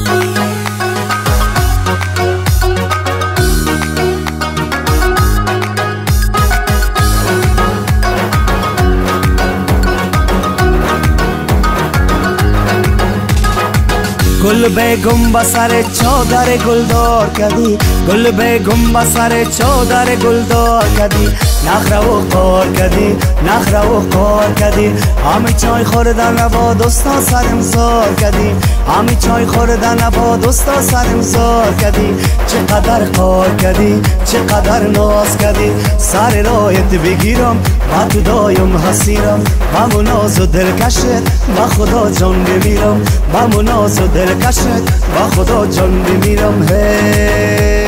گل بیگم با سر چادر گلدار کدی، گل بیگم با سر چادر گلدار کدی، نخره و قار کدی، نخره و قار کدی. همه چای خوردن با دوستا سرم زار کدی، همه چای خوردن با دوستا سرم زار کدی. چقدر قار کدی، چقدر ناز کدی، سر رایت بگیرم با تو دایم حسیرم. با مناز و دلکشت با خدا جان بمیرم، با مناز و دلکشت با خدا جان بمیرم. هی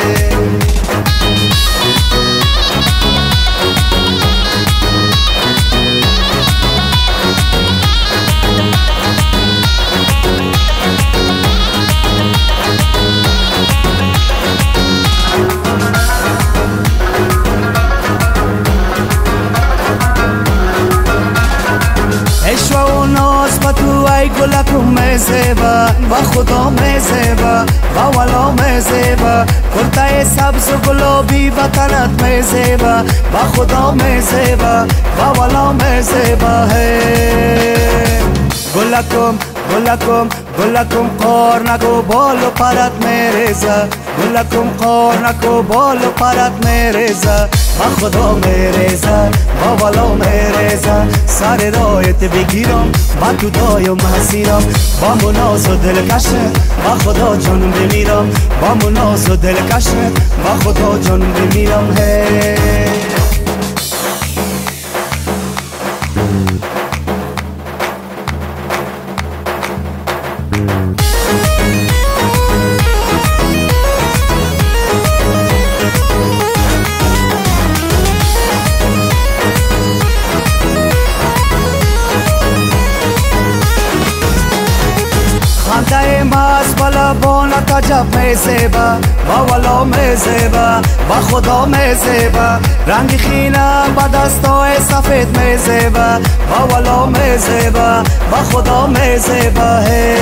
عشق و ناز با تو ای گلکم میزیبا، با خدا میزیبا، با ولا میزیبا. کرته سبز و گلابی وطنت میزیبا، با خدا میزیبا، با ولا میزیبا. گلکم گلکم گلکم قار نکو بال و پرت میریزه، گلکم قار نکو بال و پرت میریزه. با خدا میریزه، با ولا میریزه. سر رایت بگیرم با تو دایم حسیرم، با مناز و دلکشت با خدا جان بمیرم، با مناز و دلکشت با خدا جان بمیرم. خنده ماست بالا بانت عجب میزیبا، با ولا میزیبا، با خدا میزیبا. رنگ خینم با دستای سفید میزیبا، با ولا میزیبا، با خدا میزیبا.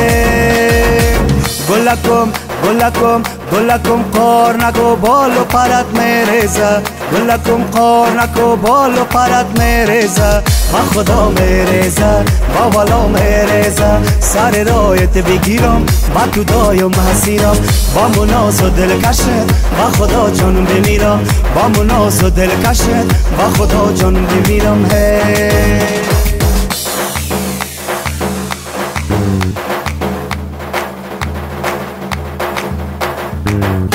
گلکم گلکم گلکم قار نکو بال و پرت میریزه، گلکم قار نکو بال و پرت میریزه. با خدا میریزه، با ولا میریزه. سر رایت بگیرم با تو دایم حسیرم، با مناز و دلکشت با خدا جان بمیرم، با مناز و دلکشت با خدا جان بمیرم. Mm-hmm.